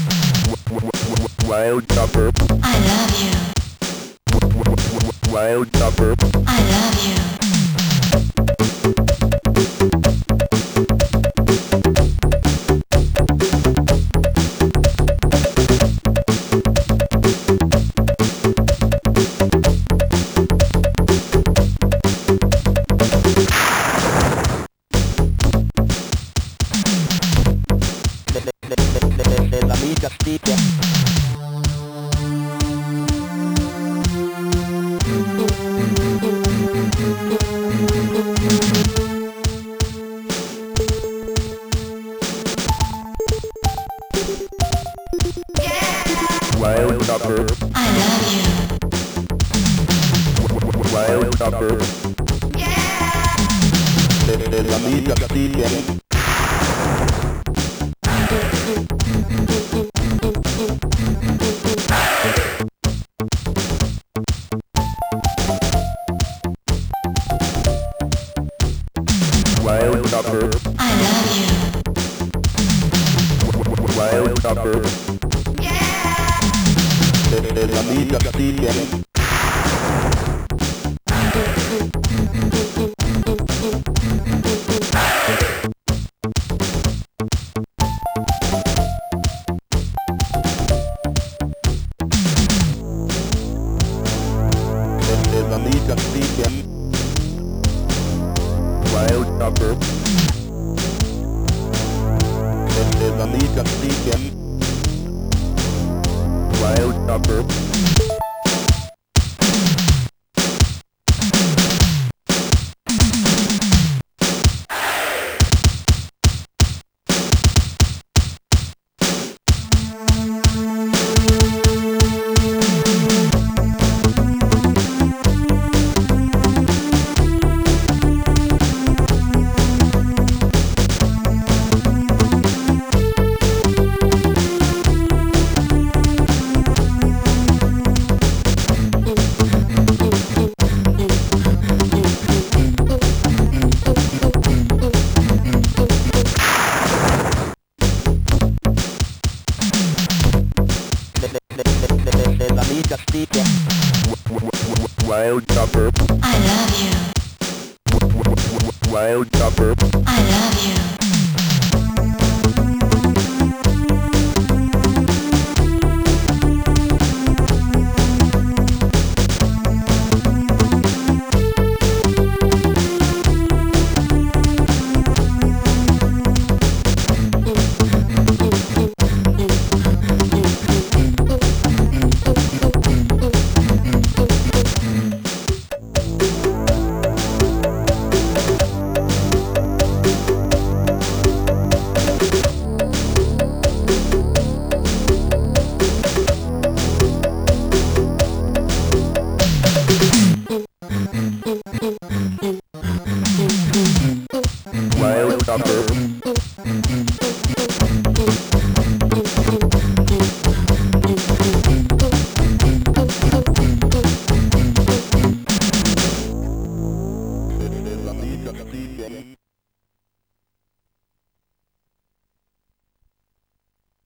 Wild chopper. I love you. Wild chopper. I love you. La vita stipia. Wild chopper. I love you. Wild chopper. La vita stipia. Wild chopper. I love you. Wild chopper. La vita stipia. La vita stipia. Wild chopper. La vita stipia. Wild chopper. La vita stipia. Wild chopper. I love you. Wild chopper. I love you.